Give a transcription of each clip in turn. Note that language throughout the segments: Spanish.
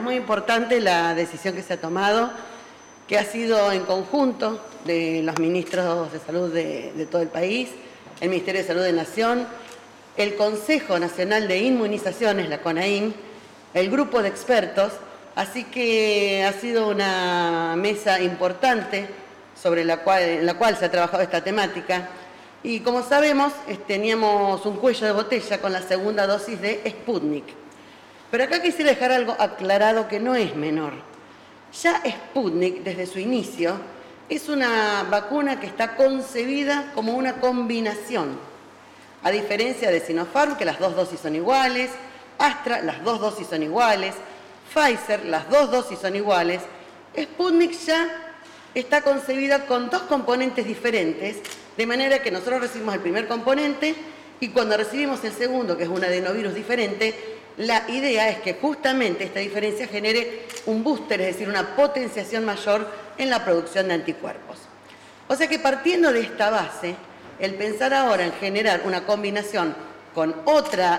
muy importante la decisión que se ha tomado, que ha sido en conjunto de los ministros de Salud de todo el país, el Ministerio de Salud de Nación, el Consejo Nacional de Inmunizaciones, la CONAIN, el grupo de expertos, así que ha sido una mesa importante en la cual se ha trabajado esta temática. Y como sabemos, teníamos un cuello de botella con la segunda dosis de Sputnik. Pero acá quisiera dejar algo aclarado que no es menor. Ya Sputnik, desde su inicio, es una vacuna que está concebida como una combinación. A diferencia de Sinopharm, que las dos dosis son iguales, Astra, las dos dosis son iguales, Pfizer, las dos dosis son iguales, Sputnik ya está concebida con dos componentes diferentes, de manera que nosotros recibimos el primer componente y cuando recibimos el segundo, que es un adenovirus diferente, la idea es que justamente esta diferencia genere un booster, es decir, una potenciación mayor en la producción de anticuerpos. O sea que partiendo de esta base, el pensar ahora en generar una combinación con otra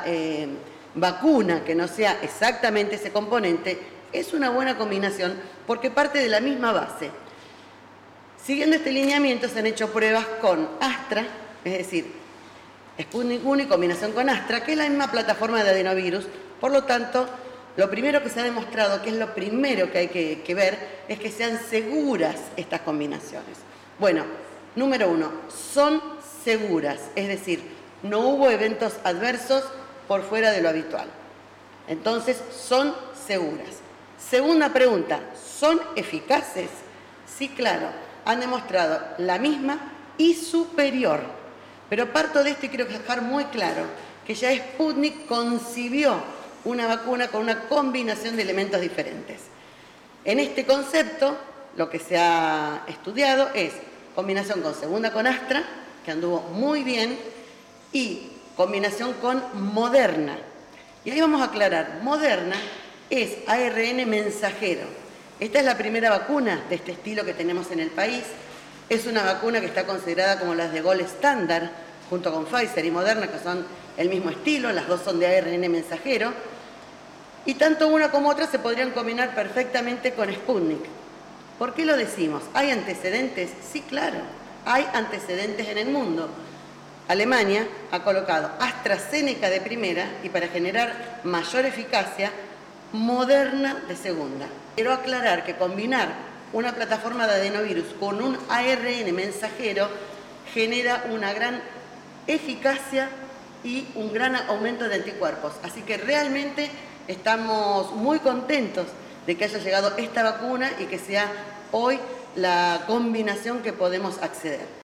vacuna que no sea exactamente ese componente, es una buena combinación porque parte de la misma base. Siguiendo este lineamiento se han hecho pruebas con Astra, es decir, Sputnik 1 y combinación con Astra, que es la misma plataforma de adenovirus. Por lo tanto, lo primero que se ha demostrado, que es lo primero que hay que ver, es que sean seguras estas combinaciones. Bueno, número 1, son seguras, es decir, no hubo eventos adversos por fuera de lo habitual. Entonces, son seguras. Segunda pregunta, ¿son eficaces? Sí, claro. Han demostrado la misma y superior. Pero parto de esto y quiero dejar muy claro que ya Sputnik concibió una vacuna con una combinación de elementos diferentes. En este concepto, lo que se ha estudiado es combinación con segunda con Astra, que anduvo muy bien, y combinación con Moderna. Y ahí vamos a aclarar, Moderna es ARN mensajero. Esta es la primera vacuna de este estilo que tenemos en el país. Es una vacuna que está considerada como las de Gold Standard, junto con Pfizer y Moderna, que son el mismo estilo, las dos son de ARN mensajero. Y tanto una como otra se podrían combinar perfectamente con Sputnik. ¿Por qué lo decimos? ¿Hay antecedentes? Sí, claro, hay antecedentes en el mundo. Alemania ha colocado AstraZeneca de primera y para generar mayor eficacia, Moderna de segunda. Quiero aclarar que combinar una plataforma de adenovirus con un ARN mensajero genera una gran eficacia y un gran aumento de anticuerpos. Así que realmente estamos muy contentos de que haya llegado esta vacuna y que sea hoy la combinación que podemos acceder.